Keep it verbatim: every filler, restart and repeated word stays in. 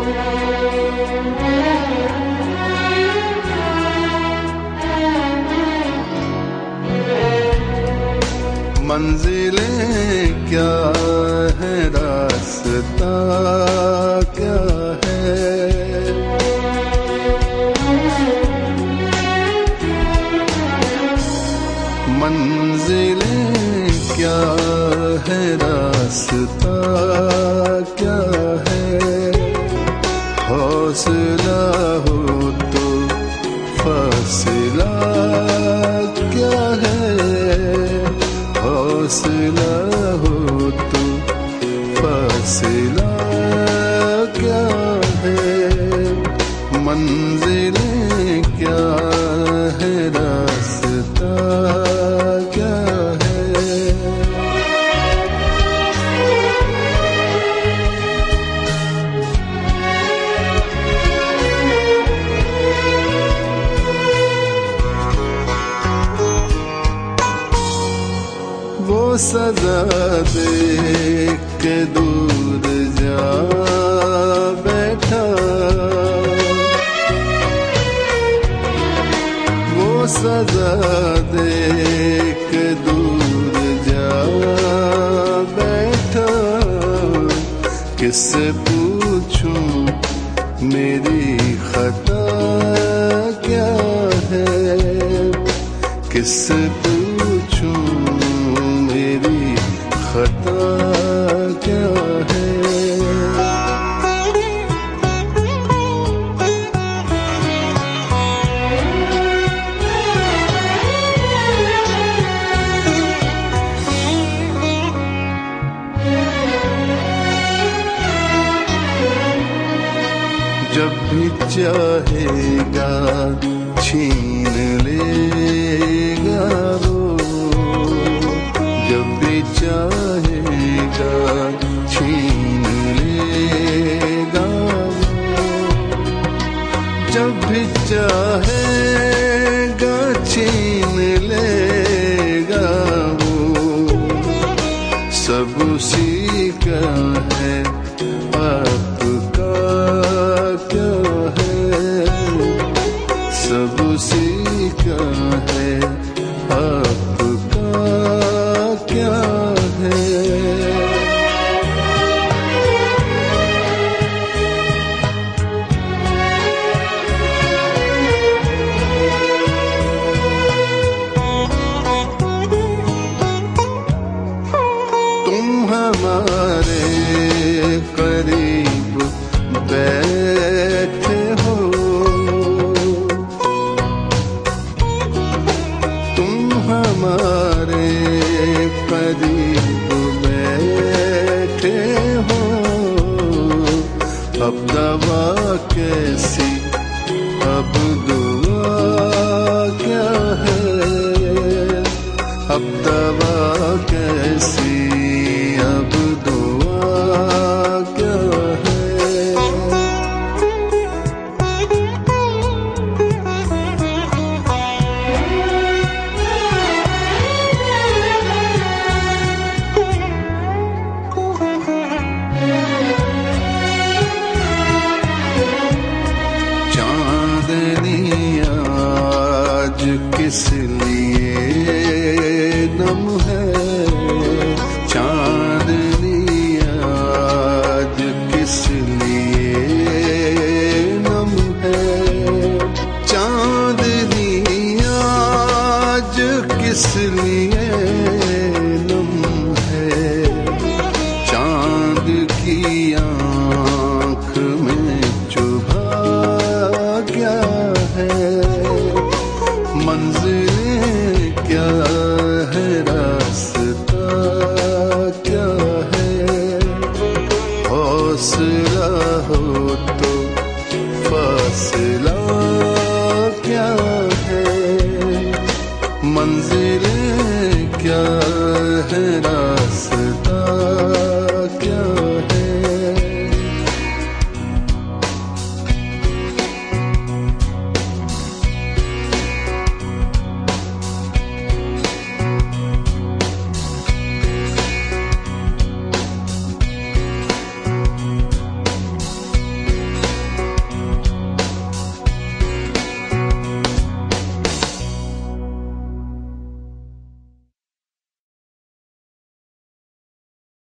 मंजिलें क्या है, रास्ता क्या है, मंजिलें क्या है, रास्ता क्या है, हौसला हो तो फासला क्या है, हौसला हो तो फासला क्या है, मंजिलें क्या है, रास्ता क्या है। वो सजा देख के दूर जा बैठा, वो सजा देख के दूर जा बैठा, किससे पूछूं मेरी खता क्या है, किससे पूछूं मेरी खता क्या है। जब भी चाहेगा छीन लेगा वो, जब भी चाहेगा छीन लेगा वो, जब भी चाहेगा छीन लेगा वो, सब उसी का है, आपका क्या है, सब उसी का है, आपका क्या है। तुम हमारे करीब बैठे हो, तुम हमारे करीब बैठे हो, अब दवा कैसी, अब दुआ क्या है, अब दवा कैसी, अब दुआ क्या है। चांदनी आज किस लिए नम है, चांदनी आज किस लिए नम है, चांदनी आज किस लिए नम है, चांद की आँख में चुभा क्या है, मंजिलें क्या है, रास्ता क्या है, हौसला हो तो फासला